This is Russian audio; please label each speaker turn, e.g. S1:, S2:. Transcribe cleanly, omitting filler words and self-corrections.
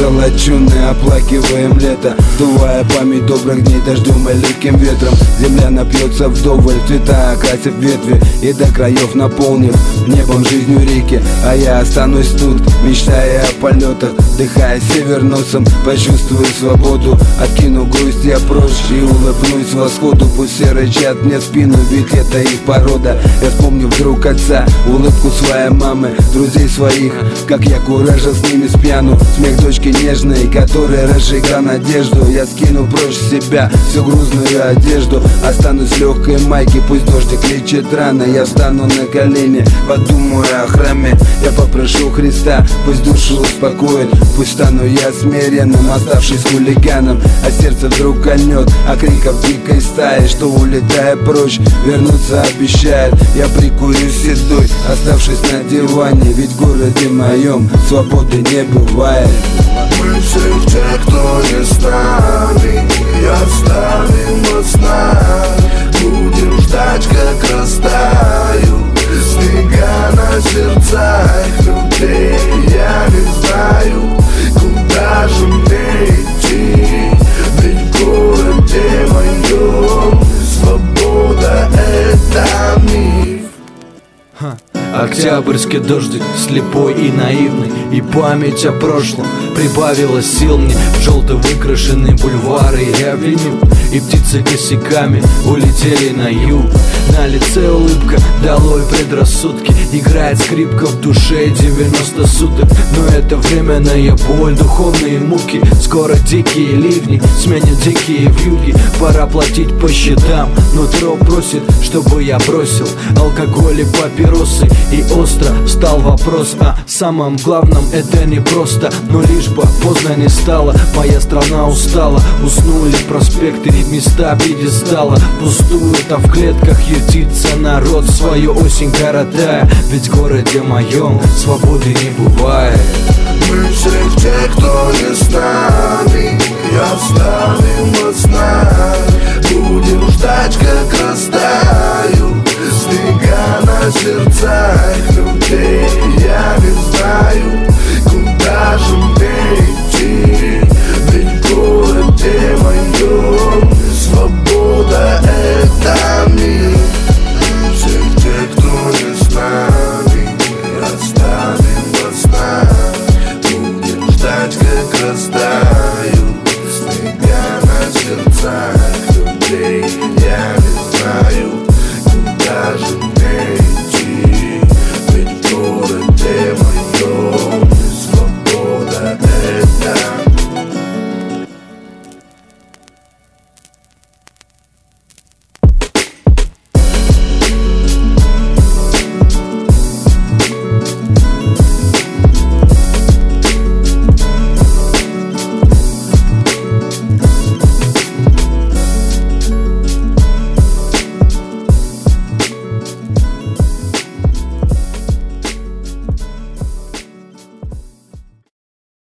S1: золоченые, оплакиваем лето, сдувая память добрых дней дождем и легким ветром. Земля напьется вдоволь, цвета окрасив ветви и до краев наполнив небом жизнью реки. А я останусь тут, мечтая о полетах, вдыхая север носом, почувствую свободу. Откину грусть я прочь и улыбнусь восходу. Пусть все рычат мне в спину, ведь это их порода. Я вспомню вдруг отца, улыбку своей мамы, друзей своих, как я куража с ними спьяну. Смех дочки нежной, которая разжигла надежду. Я скину прочь себя всю грузную одежду, останусь в легкой майке, пусть дождик лечит раны. Я встану на колени, подумаю о храме. Я попрошу Христа, пусть душу успокоит. Пусть стану я смиренным, оставшись хулиганом. А сердце вдруг кольнет, а криков дикой стаи, что, улетая прочь, вернуться обещает. Я прикурю седой, оставшись на диване, ведь в городе моем свободы не бывает.
S2: Мы всех тех, кто не с нами, оставим от сна. Будем ждать, как растают снега на сердцах людей. Я не знаю, куда же мне идти, ведь в городе моем свобода — это миф.
S3: Октябрьский дождик, слепой и наивный, и память о прошлом прибавила сил мне. В желто выкрашенные бульвары и авеню, и птицы косяками улетели на юг. На лице улыбка, долой предрассудки, играет скрипка в душе 90 суток. Но это временная боль, духовные муки. Скоро дикие ливни сменят дикие вьюги. Пора платить по счетам, нутро просит, чтобы я бросил алкоголь и папиросы. И остро встал вопрос о самом главном. Это не просто, но лишь бы поздно не стало. Моя страна устала, уснули проспекты, места пьедестала пустуют, а в клетках ютится народ, свою осень коротая. Ведь в городе моем свободы не бывает.
S2: Мы всех тех, кто не с нами, оставим от сна. Будем ждать, как растает